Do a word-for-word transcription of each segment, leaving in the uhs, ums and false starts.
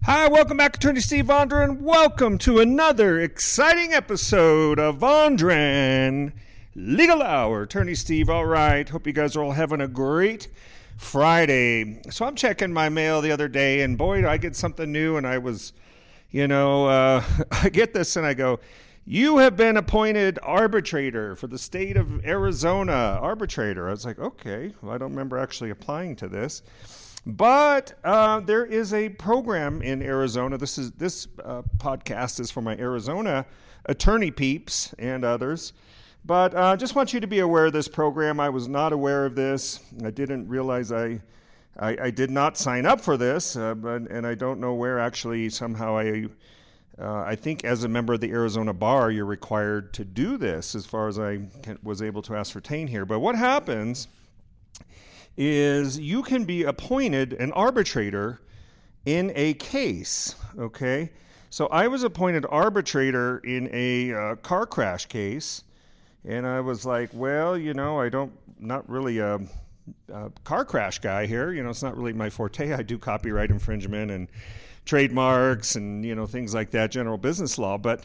Hi, welcome back, Attorney Steve Vondran. Welcome to another exciting episode of Vondran Legal Hour. Attorney Steve, all right. Hope you guys are all having a great Friday. So I'm checking my mail the other day, and boy, I get something new, and I was, you know, uh, I get this, and I go, you have been appointed arbitrator for the state of Arizona. Arbitrator. I was like, okay, well, I don't remember actually applying to this. But uh, there is a program in Arizona. This is this uh, podcast is for my Arizona attorney peeps and others. But I uh, just want you to be aware of this program. I was not aware of this. I didn't realize I I, I did not sign up for this, uh, but and I don't know where actually somehow I uh, I think as a member of the Arizona Bar you're required to do this, as far as I can, was able to ascertain here. But what happens is you can be appointed an arbitrator in a case, okay? So I was appointed arbitrator in a uh, car crash case, and I was like, well, you know, I don't, not really a, a car crash guy here. You know, it's not really my forte. I do copyright infringement and trademarks and, you know, things like that, general business law. But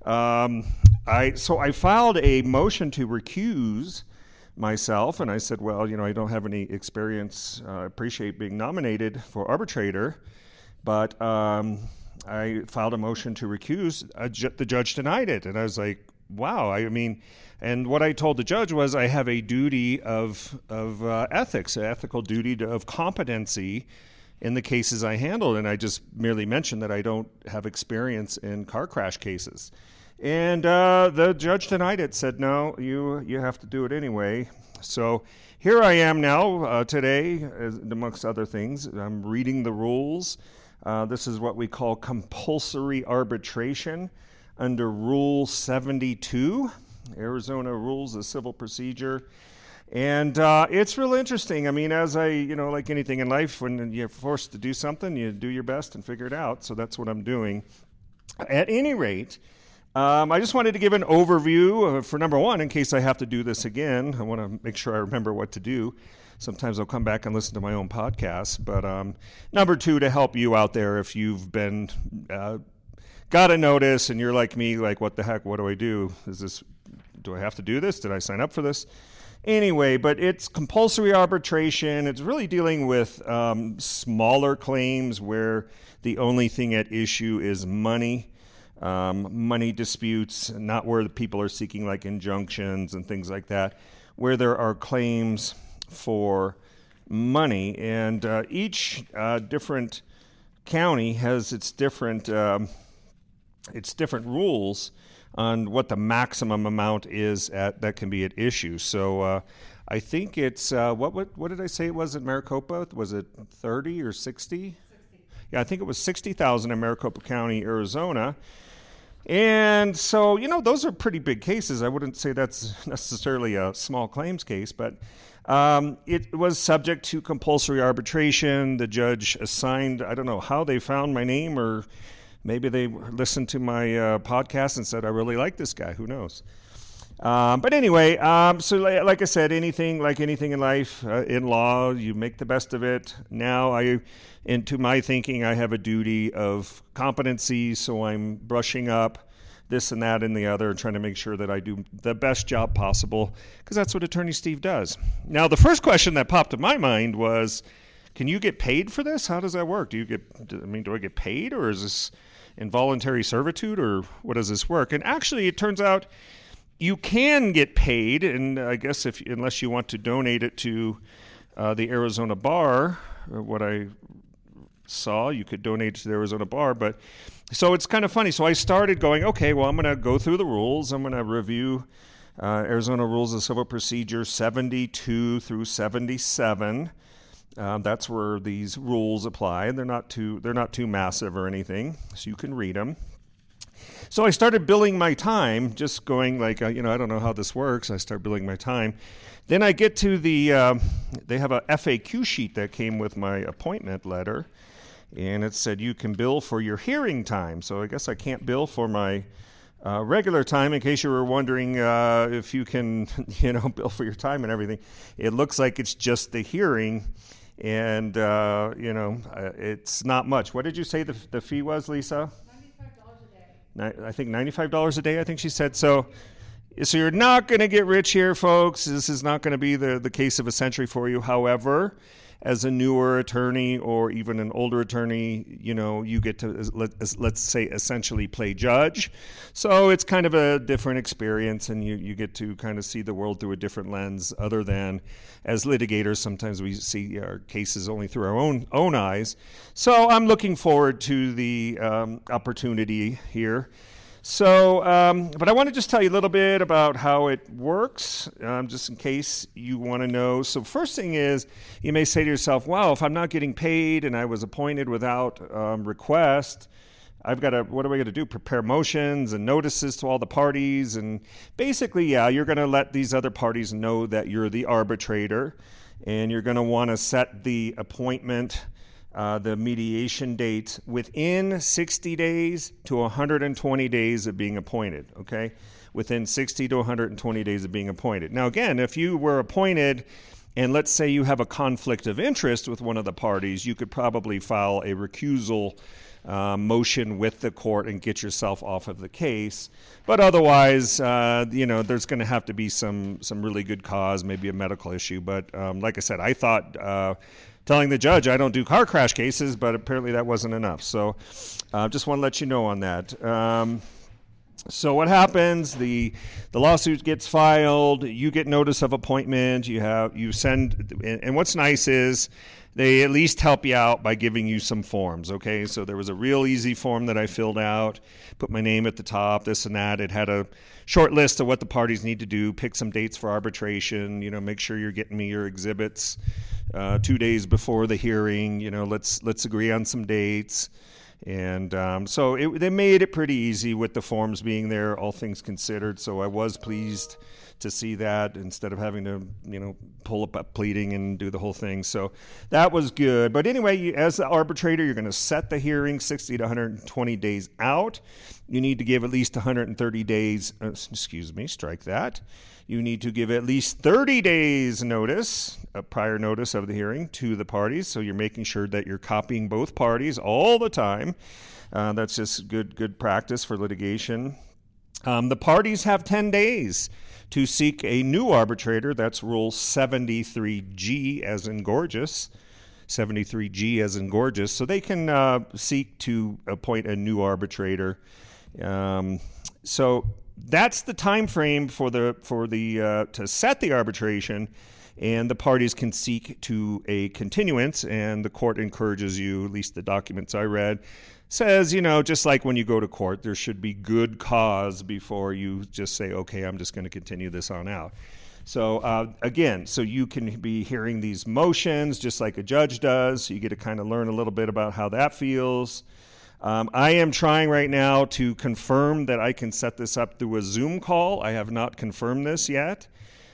um, I, so I filed a motion to recuse myself, and I said, well, you know, I don't have any experience. Uh, I appreciate being nominated for arbitrator, but um, I filed a motion to recuse. A ju- the judge denied it, and I was like, wow. I mean, and what I told the judge was I have a duty of of uh, ethics, an ethical duty to, of competency in the cases I handled, and I just merely mentioned that I don't have experience in car crash cases. And uh, the judge denied it, said, no, you you have to do it anyway. So here I am now uh, today, as, amongst other things. I'm reading the rules. Uh, this is what we call compulsory arbitration under Rule seventy-two, Arizona Rules of Civil Procedure. And uh, it's real interesting. I mean, as I, you know, like anything in life, when you're forced to do something, you do your best and figure it out. So that's what I'm doing. At any rate, Um, I just wanted to give an overview uh, for number one, in case I have to do this again. I want to make sure I remember what to do. Sometimes I'll come back and listen to my own podcast. But um, number two, to help you out there if you've been uh, got a notice and you're like me, like, what the heck, what do I do? Is this, do I have to do this? Did I sign up for this? Anyway, but it's compulsory arbitration. It's really dealing with um, smaller claims where the only thing at issue is money. Um, money disputes, not where the people are seeking like injunctions and things like that, where there are claims for money. And uh, each uh, different county has its different um, its different rules on what the maximum amount is at that can be at issue. So uh, I think it's uh, what, what what did I say it was in Maricopa? Was it thirty or sixty? sixty. Yeah, I think it was sixty thousand in Maricopa County, Arizona. And so, you know, those are pretty big cases. I wouldn't say that's necessarily a small claims case, but um, it was subject to compulsory arbitration. The judge assigned, I don't know how they found my name, or maybe they listened to my uh, podcast and said, I really like this guy. Who knows? Um, but anyway, um, so like, like I said, anything like anything in life, uh, in law, you make the best of it. Now, I, into my thinking, I have a duty of competency, so I'm brushing up this and that and the other, and trying to make sure that I do the best job possible, because that's what Attorney Steve does. Now, the first question that popped in my mind was, can you get paid for this? How does that work? Do you get, I mean, do I get paid, or is this involuntary servitude, or what does this work? And actually, it turns out you can get paid, and I guess if unless you want to donate it to uh, the Arizona Bar, or what I saw, you could donate to the Arizona Bar. But so it's kind of funny. So I started going, okay, well, I'm going to go through the rules. I'm going to review uh, Arizona Rules of Civil Procedure seventy-two through seventy-seven. Um, that's where these rules apply. They're not too they're not too massive or anything, so you can read them. So I started billing my time, just going like, uh, you know, I don't know how this works. I start billing my time. Then I get to the, uh, they have a F A Q sheet that came with my appointment letter, and it said you can bill for your hearing time. So I guess I can't bill for my uh, regular time, in case you were wondering uh, if you can, you know, bill for your time and everything. It looks like it's just the hearing. And, uh, you know, uh, it's not much. What did you say the, the fee was, Lisa? ninety-five dollars a day. I think ninety-five dollars a day, I think she said. So so you're not going to get rich here, folks. This is not going to be the, the case of a century for you. However, as a newer attorney or even an older attorney, you know, you get to, let, let's say, essentially play judge. So it's kind of a different experience, and you, you get to kind of see the world through a different lens other than as litigators. Sometimes we see our cases only through our own own eyes. So I'm looking forward to the um, opportunity here. So, um, but I want to just tell you a little bit about how it works, um, just in case you want to know. So first thing is, you may say to yourself, wow, if I'm not getting paid and I was appointed without um, request, I've got to, what am I going to do? Prepare motions and notices to all the parties. And basically, yeah, you're going to let these other parties know that you're the arbitrator, and you're going to want to set the appointment Uh, the mediation date within sixty days to one hundred twenty days of being appointed, okay? Within sixty to one hundred twenty days of being appointed. Now, again, if you were appointed and let's say you have a conflict of interest with one of the parties, you could probably file a recusal uh, motion with the court and get yourself off of the case. But otherwise, uh, you know, there's going to have to be some, some really good cause, maybe a medical issue. But um, like I said, I thought... Uh, telling the judge I don't do car crash cases, but apparently that wasn't enough. So I uh, just want to let you know on that. Um, so what happens, the the lawsuit gets filed, you get notice of appointment, you have you send, and, and what's nice is they at least help you out by giving you some forms, okay? So there was a real easy form that I filled out, put my name at the top, this and that. It had a short list of what the parties need to do, pick some dates for arbitration, you know, make sure you're getting me your exhibits uh, two days before the hearing, you know, let's let's agree on some dates. And um, so it, they made it pretty easy with the forms being there, all things considered. So I was pleased to see that instead of having to, you know, pull up a pleading and do the whole thing. So that was good. But anyway, you, as the arbitrator, you're going to set the hearing sixty to one hundred twenty days out. You need to give at least one hundred thirty days, uh, excuse me, strike that. You need to give at least thirty days notice, a prior notice of the hearing to the parties. So you're making sure that you're copying both parties all the time. Uh, that's just good, good practice for litigation. Um, the parties have ten days to seek a new arbitrator. That's Rule seventy-three G as in gorgeous, seventy-three G as in gorgeous. So they can uh, seek to appoint a new arbitrator. Um, so that's the time frame for the for the uh, to set the arbitration, and the parties can seek to a continuance, and the court encourages you, at least the documents I read, says, you know, just like when you go to court, there should be good cause before you just say, okay, I'm just going to continue this on out. So uh, again, so you can be hearing these motions just like a judge does. So you get to kind of learn a little bit about how that feels. Um, I am trying right now to confirm that I can set this up through a Zoom call. I have not confirmed this yet.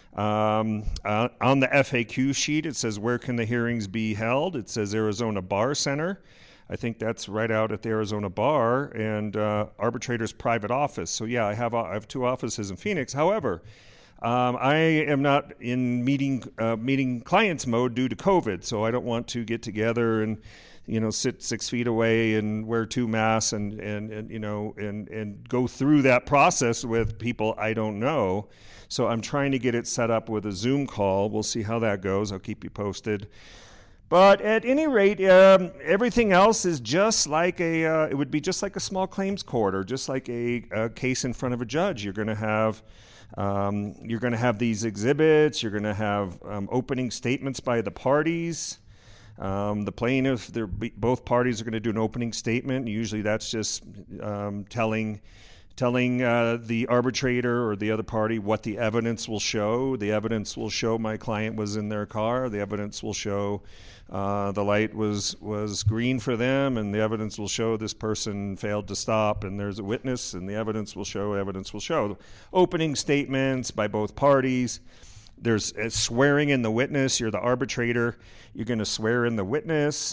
Um, uh, on the F A Q sheet, it says, where can the hearings be held? It says Arizona Bar Center. I think that's right out at the Arizona Bar, and uh, arbitrator's private office. So yeah, I have I have two offices in Phoenix. However, um, I am not in meeting uh, meeting clients mode due to COVID, so I don't want to get together and, you know, sit six feet away and wear two masks and, and, and you know and, and go through that process with people I don't know. So I'm trying to get it set up with a Zoom call. We'll see how that goes. I'll keep you posted. But at any rate, um, everything else is just like a, uh, it would be just like a small claims court or just like a, a case in front of a judge. You're going to have, um, you're going to have these exhibits. You're going to have um, opening statements by the parties. Um, the plaintiff, they're, both parties are going to do an opening statement. Usually that's just um, telling telling uh, the arbitrator or the other party what the evidence will show. The evidence will show my client was in their car. The evidence will show uh, the light was, was green for them, and the evidence will show this person failed to stop, and there's a witness, and the evidence will show, evidence will show. Opening statements by both parties. There's a swearing in the witness. You're the arbitrator. You're going to swear in the witness,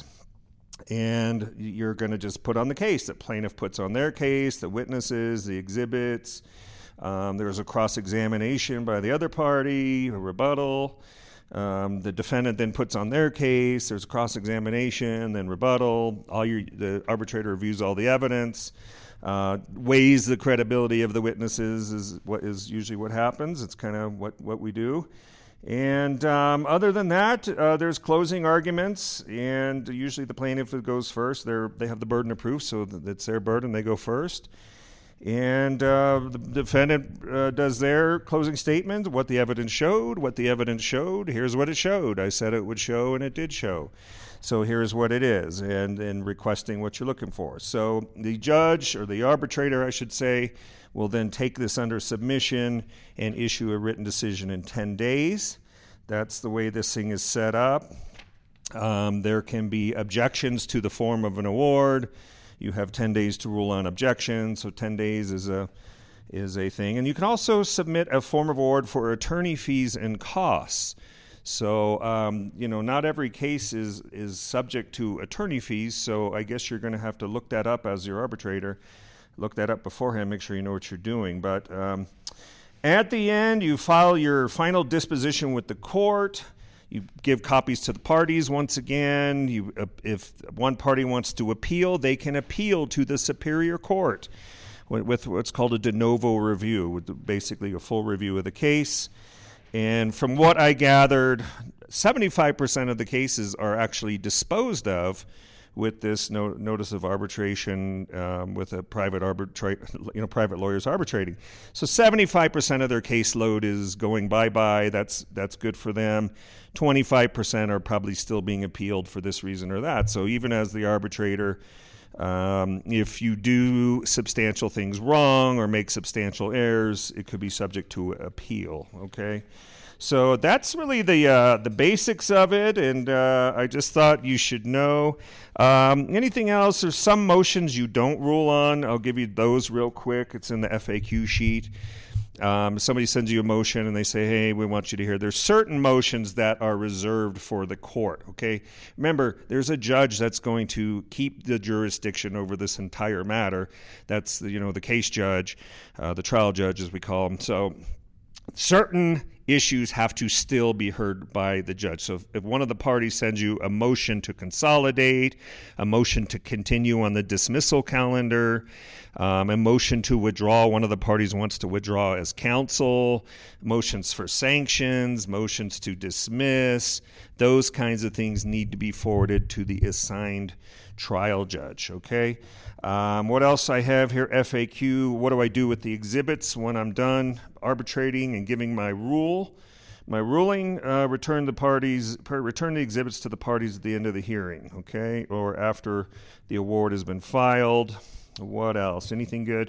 and you're going to just put on the case. The plaintiff puts on their case, the witnesses, the exhibits. Um, there's a cross-examination by the other party, a rebuttal. Um, the defendant then puts on their case. There's cross-examination, then rebuttal. All your, the arbitrator reviews all the evidence, uh, weighs the credibility of the witnesses. Is what is usually what happens. It's kind of what, what we do. And um, other than that, uh, there's closing arguments, and usually the plaintiff goes first. They're, they have the burden of proof, so it's their burden. They go first. And uh, the defendant uh, does their closing statement, what the evidence showed, what the evidence showed. Here's what it showed. I said it would show, and it did show. So here's what it is, and, and requesting what you're looking for. So the judge, or the arbitrator, I should say, will then take this under submission and issue a written decision in ten days. That's the way this thing is set up. Um, there can be objections to the form of an award. You have ten days to rule on objections, so ten days is a is a thing. And you can also submit a form of award for attorney fees and costs. So, um, you know, not every case is, is subject to attorney fees, so I guess you're going to have to look that up as your arbitrator. Look that up beforehand, make sure you know what you're doing. But um, at the end, you file your final disposition with the court. You give copies to the parties once again. You, uh, if one party wants to appeal, they can appeal to the Superior Court with, with what's called a de novo review, with basically a full review of the case. And from what I gathered, seventy-five percent of the cases are actually disposed of with this no, notice of arbitration um, with a private arbitra- you know, private lawyers arbitrating. So seventy-five percent of their caseload is going bye-bye. That's that's good for them. twenty-five percent are probably still being appealed for this reason or that. So even as the arbitrator, um, if you do substantial things wrong or make substantial errors, it could be subject to appeal, okay? So that's really the uh, the basics of it, and uh, I just thought you should know. Um, anything else? There's some motions you don't rule on. I'll give you those real quick. It's in the F A Q sheet. Um, somebody sends you a motion and they say, hey, we want you to hear. There's certain motions that are reserved for the court, okay? Remember, there's a judge that's going to keep the jurisdiction over this entire matter. That's, the, you know, the case judge, uh, the trial judge, as we call them. So certain issues have to still be heard by the judge. So if, if one of the parties sends you a motion to consolidate, a motion to continue on the dismissal calendar, um, a motion to withdraw, one of the parties wants to withdraw as counsel, motions for sanctions, motions to dismiss, those kinds of things need to be forwarded to the assigned trial judge, okay? Um, what else I have here? F A Q, what do I do with the exhibits when I'm done arbitrating and giving my rule? My ruling, uh, return the parties, return the exhibits to the parties at the end of the hearing, okay? Or after the award has been filed. What else? Anything good?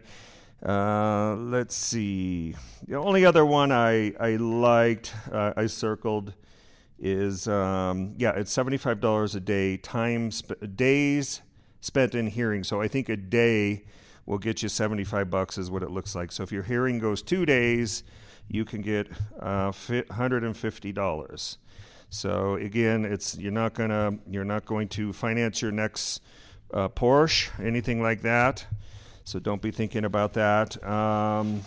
Uh, let's see. The only other one I, I liked, uh, I circled, is, um, yeah, it's seventy-five dollars a day, time sp- days spent in hearing. So I think a day will get you seventy-five bucks is what it looks like. So if your hearing goes two days, you can get uh, one hundred fifty dollars. So again, it's you're not gonna you're not going to finance your next uh, Porsche, anything like that. So don't be thinking about that. Um,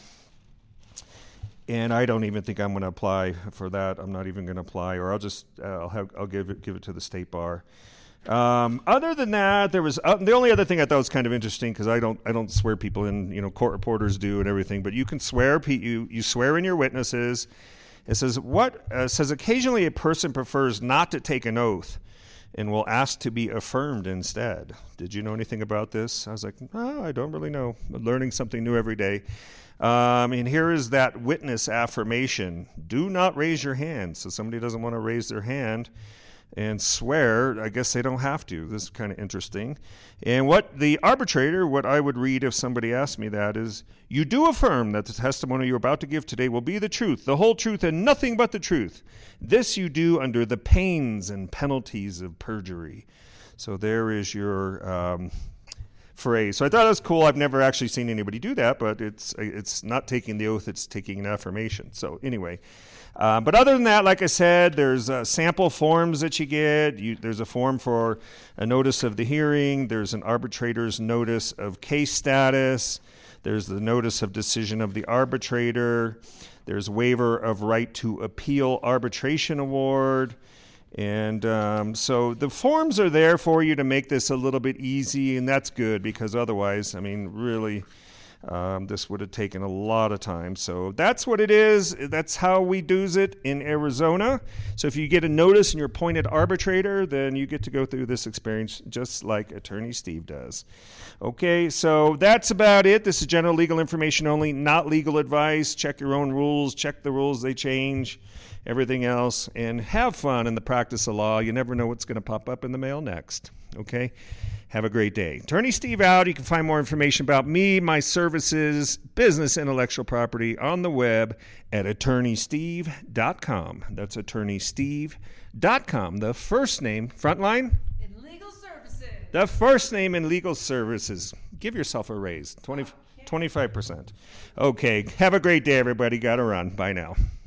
and I don't even think I'm going to apply for that. I'm not even going to apply, or I'll just uh, I'll have I'll give it give it to the state bar. Um, other than that, there was uh, the only other thing I thought was kind of interesting, because I don't I don't swear people in, you know, court reporters do and everything, but you can swear you you swear in your witnesses. It says what uh, says occasionally a person prefers not to take an oath and will ask to be affirmed instead. Did you know anything about this? I was like, oh, I don't really know. I'm learning something new every day. Um, and here is that witness affirmation. Do not raise your hand. So somebody doesn't want to raise their hand and swear, I guess they don't have to. This is kind of interesting. And what the arbitrator, what I would read if somebody asked me that is, you do affirm that the testimony you're about to give today will be the truth, the whole truth, and nothing but the truth. This you do under the pains and penalties of perjury. So there is your um, phrase. So I thought it was cool. I've never actually seen anybody do that, but it's it's not taking the oath, it's taking an affirmation. So anyway, uh, but other than that, like I said, there's uh, sample forms that you get. You, there's a form for a notice of the hearing. There's an arbitrator's notice of case status. There's the notice of decision of the arbitrator. There's waiver of right to appeal arbitration award. And um, so the forms are there for you to make this a little bit easy, and that's good because otherwise, I mean, really, um, this would have taken a lot of time. So that's what it is. That's how we do it in Arizona. So if you get a notice and you're appointed arbitrator, then you get to go through this experience just like Attorney Steve does. Okay, so that's about it. This is general legal information only, not legal advice. Check your own rules. Check the rules. They change. Everything else, and have fun in the practice of law. You never know what's going to pop up in the mail next. Okay? Have a great day. Attorney Steve out. You can find more information about me, my services, business, intellectual property on the web at attorney steve dot com. That's attorney steve dot com. The first name, Frontline? In legal services. The first name in legal services. Give yourself a raise, twenty, twenty-five percent. Okay. Have a great day, everybody. Got to run. Bye now.